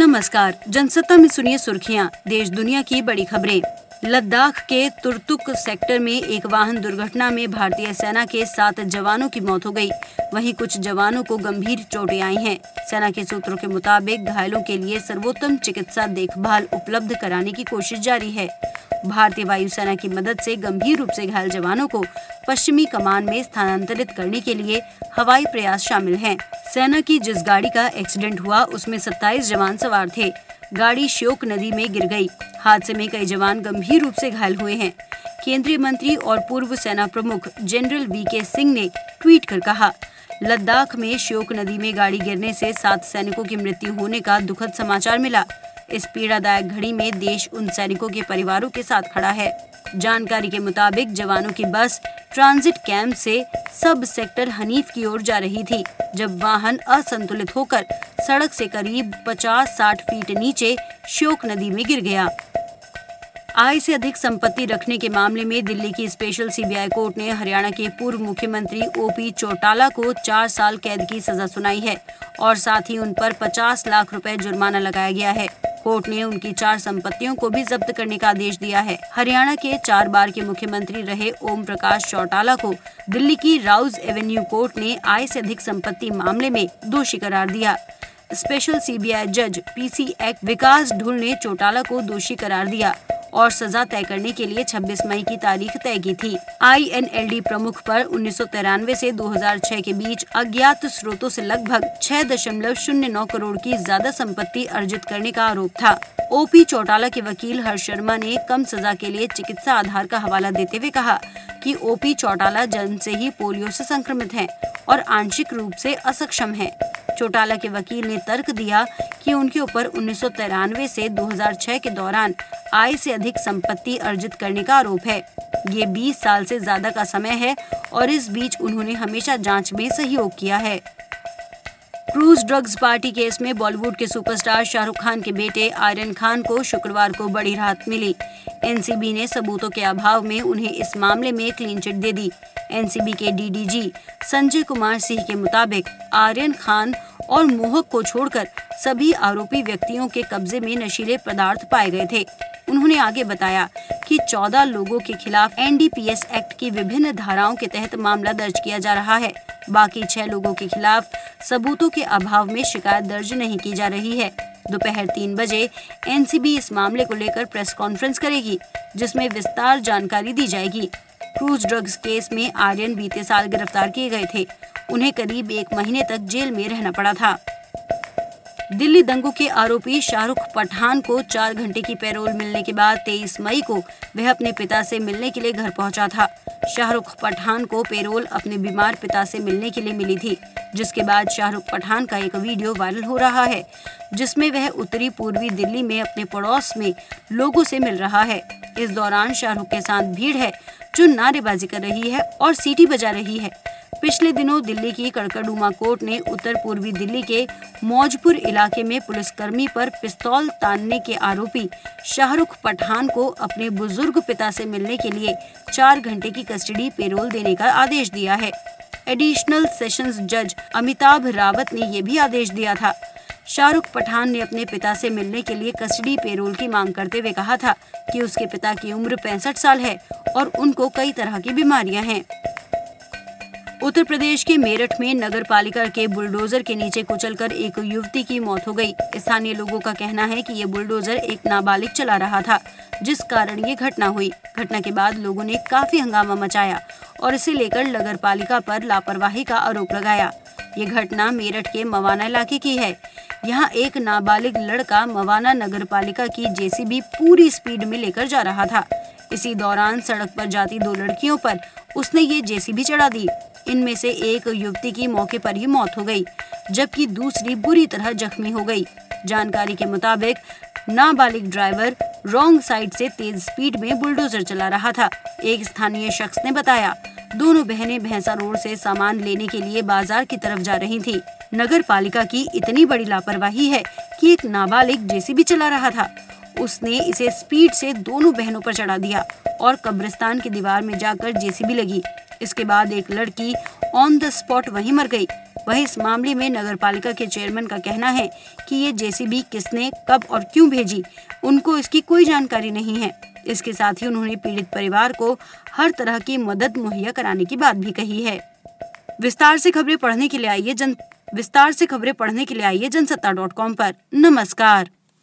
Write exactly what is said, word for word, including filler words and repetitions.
नमस्कार, जनसत्ता में सुनिए सुर्खियां। देश दुनिया की बड़ी खबरें। लद्दाख के तुर्तुक सेक्टर में एक वाहन दुर्घटना में भारतीय सेना के सात जवानों की मौत हो गई। वहीं कुछ जवानों को गंभीर चोटें आई हैं। सेना के सूत्रों के मुताबिक घायलों के लिए सर्वोत्तम चिकित्सा देखभाल उपलब्ध कराने की कोशिश जारी है। भारतीय वायुसेना की मदद से गंभीर रूप से घायल जवानों को पश्चिमी कमान में स्थानांतरित करने के लिए हवाई प्रयास शामिल हैं। सेना की जिस गाड़ी का एक्सीडेंट हुआ उसमें सत्ताईस जवान सवार थे। गाड़ी श्योक नदी में गिर गई। हादसे में कई जवान गंभीर रूप से घायल हुए हैं। केंद्रीय मंत्री और पूर्व सेना प्रमुख जनरल वी के सिंह ने ट्वीट कर कहा, लद्दाख में श्योक नदी में गाड़ी गिरने से सात सैनिकों की मृत्यु होने का दुखद समाचार मिला। इस पीड़ादायक घड़ी में देश उन सैनिकों के परिवारों के साथ खड़ा है। जानकारी के मुताबिक जवानों की बस ट्रांजिट कैंप से सब सेक्टर हनीफ की ओर जा रही थी, जब वाहन असंतुलित होकर सड़क से करीब पचास साठ फीट नीचे श्योक नदी में गिर गया। आय से अधिक संपत्ति रखने के मामले में दिल्ली की स्पेशल सीबीआई कोर्ट ने हरियाणा के पूर्व मुख्यमंत्री ओपी चौटाला को चार साल कैद की सजा सुनाई है और साथ ही उन पर पचास लाख रुपए जुर्माना लगाया गया है। कोर्ट ने उनकी चार संपत्तियों को भी जब्त करने का आदेश दिया है। हरियाणा के चार बार के मुख्यमंत्री रहे ओम प्रकाश चौटाला को दिल्ली की राउज एवेन्यू कोर्ट ने आय से अधिक संपत्ति मामले में दोषी करार दिया। स्पेशल सीबीआई जज पीसी एक्ट विकास ढुल ने चौटाला को दोषी करार दिया और सजा तय करने के लिए छब्बीस मई की तारीख तय की थी। आईएनएलडी प्रमुख पर उन्नीस सौ तिरानवे से दो हज़ार छह के बीच अज्ञात स्रोतों से लगभग छह दशमलव शून्य नौ करोड़ की ज्यादा संपत्ति अर्जित करने का आरोप था। ओपी चौटाला के वकील हर्ष शर्मा ने कम सजा के लिए चिकित्सा आधार का हवाला देते हुए कहा कि ओपी चौटाला जन्म से ही पोलियो से संक्रमित हैं और आंशिक रूप से असक्षम हैं। चौटाला के वकील ने तर्क दिया कि उनके ऊपर उन्नीस सौ तिरानवे से दो हज़ार छह के दौरान आय से अधिक संपत्ति अर्जित करने का आरोप है। ये बीस साल से ज्यादा का समय है और इस बीच उन्होंने हमेशा जांच में सहयोग किया है। क्रूज ड्रग्स पार्टी केस में बॉलीवुड के सुपरस्टार शाहरुख खान के बेटे आर्यन खान को शुक्रवार को बड़ी राहत मिली। एनसीबी ने सबूतों के अभाव में उन्हें इस मामले में क्लीन चिट दे दी। एनसीबी के डीडीजी संजय कुमार सिंह के मुताबिक आर्यन खान और मोहक को छोड़कर सभी आरोपी व्यक्तियों के कब्जे में नशीले पदार्थ पाए गए थे। उन्होंने आगे बताया कि चौदह लोगों के खिलाफ एनडीपीएस एक्ट की विभिन्न धाराओं के तहत मामला दर्ज किया जा रहा है। बाकी छह लोगों के खिलाफ सबूतों के अभाव में शिकायत दर्ज नहीं की जा रही है। दोपहर तीन बजे एनसीबी इस मामले को लेकर प्रेस कॉन्फ्रेंस करेगी, जिसमें विस्तार जानकारी दी जाएगी। क्रूज ड्रग्स केस में आर्यन बीते साल गिरफ्तार किए गए थे। उन्हें करीब एक महीने तक जेल में रहना पड़ा था। दिल्ली दंगों के आरोपी शाहरुख पठान को चार घंटे की पैरोल मिलने के बाद तेईस मई को वह अपने पिता से मिलने के लिए घर पहुंचा था। शाहरुख पठान को पैरोल अपने बीमार पिता से मिलने के लिए मिली थी, जिसके बाद शाहरुख पठान का एक वीडियो वायरल हो रहा है, जिसमें वह उत्तरी पूर्वी दिल्ली में अपने पड़ोस में लोगों से मिल रहा है। इस दौरान शाहरुख के साथ भीड़ है जो नारेबाजी कर रही है और सीटी बजा रही है। पिछले दिनों दिल्ली की कड़कड़डूमा कोर्ट ने उत्तर पूर्वी दिल्ली के मौजपुर इलाके में पुलिसकर्मी पर पिस्तौल तानने के आरोपी शाहरुख पठान को अपने बुजुर्ग पिता से मिलने के लिए चार घंटे की कस्टडी पैरोल देने का आदेश दिया है। एडिशनल सेशंस जज अमिताभ रावत ने ये भी आदेश दिया था। शाहरुख पठान ने अपने पिता से मिलने के लिए कस्टडी पैरोल की मांग करते हुए कहा था कि उसके पिता की उम्र पैंसठ साल है और उनको कई तरह की बीमारियां हैं। उत्तर प्रदेश के मेरठ में नगर पालिका के बुलडोजर के नीचे कुचलकर एक युवती की मौत हो गई। स्थानीय लोगों का कहना है कि ये बुलडोजर एक नाबालिग चला रहा था, जिस कारण ये घटना हुई। घटना के बाद लोगों ने काफी हंगामा मचाया और इसे लेकर नगर पालिका पर लापरवाही का आरोप लगाया। ये घटना मेरठ के मवाना इलाके की है। यहाँ एक नाबालिग लड़का मवाना नगर पालिका की जेसीबी पूरी स्पीड में लेकर जा रहा था। इसी दौरान सड़क पर जाती दो लड़कियों पर उसने ये जेसीबी चढ़ा दी। इनमें से एक युवती की मौके पर ही मौत हो गई, जबकि दूसरी बुरी तरह जख्मी हो गई। जानकारी के मुताबिक नाबालिग ड्राइवर रॉन्ग साइड से तेज स्पीड में बुलडोजर चला रहा था। एक स्थानीय शख्स ने बताया, दोनों बहनें भैंसा रोड से सामान लेने के लिए बाजार की तरफ जा रही थीं। नगर पालिका की इतनी बड़ी लापरवाही है कि एक नाबालिग जेसीबी चला रहा था, उसने इसे स्पीड से दोनों बहनों पर चढ़ा दिया और कब्रिस्तान की दीवार में जाकर जेसीबी लगी। इसके बाद एक लड़की ऑन द स्पॉट वहीं मर गई। वहीं इस मामले में नगर पालिका के चेयरमैन का कहना है कि ये जेसीबी किसने, कब और क्यों भेजी, उनको इसकी कोई जानकारी नहीं है। इसके साथ ही उन्होंने पीड़ित परिवार को हर तरह की मदद मुहैया कराने की बात भी कही है। विस्तार से खबरें पढ़ने के लिए आइए जन विस्तार से खबरें पढ़ने के लिए आइए जनसत्ता डॉट कॉम पर। नमस्कार।